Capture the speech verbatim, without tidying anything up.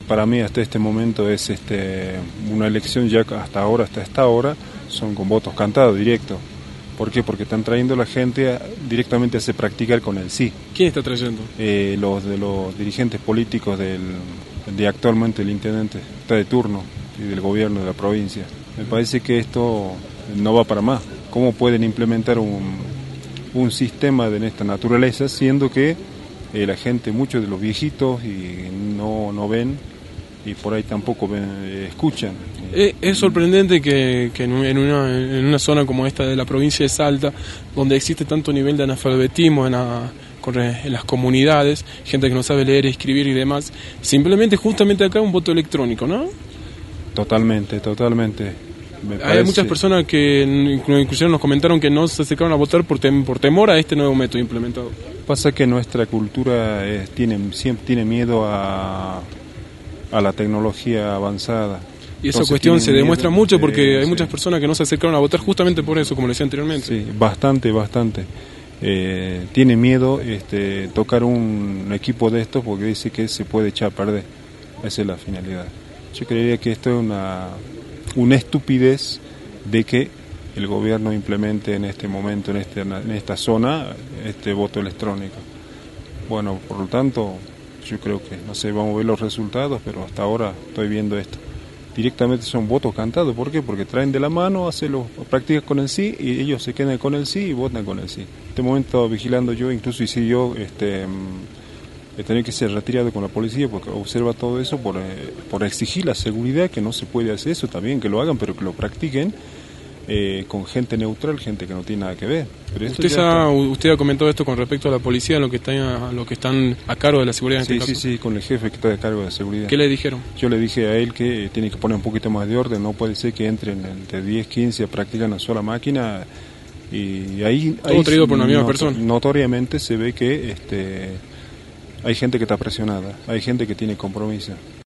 para mí hasta este momento es este, una elección ya hasta ahora, hasta esta hora, son con votos cantados directos. ¿Por qué? Porque están trayendo a la gente a, directamente a se practicar con el sí. ¿Quién está trayendo? Eh, los de los dirigentes políticos del, de actualmente el intendente está de turno y del gobierno de la provincia. Me parece que esto no va para más. ¿Cómo pueden implementar un, un sistema de esta naturaleza siendo que eh, la gente, muchos de los viejitos y no, no ven y por ahí tampoco ven, eh, escuchan? Es, es sorprendente que, que en, una, en una zona como esta de la provincia de Salta, donde existe tanto nivel de analfabetismo en, la, en las comunidades, gente que no sabe leer, escribir y demás, simplemente justamente acá un voto electrónico, ¿no? Totalmente, totalmente. Me Hay parece... muchas personas que incluso nos comentaron que no se acercaron a votar por, tem, por temor a este nuevo método implementado. Pasa que nuestra cultura es, tiene, siempre tiene miedo a, a la tecnología avanzada. Y esa Entonces, cuestión se demuestra mucho porque eh, hay sí. muchas personas que no se acercaron a votar justamente por eso, como le decía anteriormente. Sí, bastante, bastante. Eh, tiene miedo este, tocar un equipo de estos porque dice que se puede echar a perder. Esa es la finalidad. Yo creería que esto es una, una estupidez de que el gobierno implemente en este momento, en, este, en esta zona, este voto electrónico. Bueno, por lo tanto, yo creo que, no sé, vamos a ver los resultados, pero hasta ahora estoy viendo esto. Directamente son votos cantados. ¿Por qué? Porque traen de la mano, hacen los prácticas con el sí y ellos se quedan con el sí y votan con el sí. En este momento estaba vigilando yo, incluso hice yo, este, he tenido que ser retirado con la policía porque observa todo eso por, eh, por exigir la seguridad, que no se puede hacer eso, también que lo hagan, pero que lo practiquen eh, con gente neutral, gente que no tiene nada que ver. Pero esto usted, ya ha, usted ha comentado esto con respecto a la policía, a lo que están, a lo que están a cargo de la seguridad en sí, este sí, caso. sí, con el jefe que está a cargo de la seguridad. ¿Qué le dijeron? Yo le dije a él que tiene que poner un poquito más de orden, no puede ser que entren entre diez, quince a practicar una sola máquina y ahí... Todo ahí traído por una misma not- persona. Notoriamente se ve que este, hay gente que está presionada, hay gente que tiene compromiso.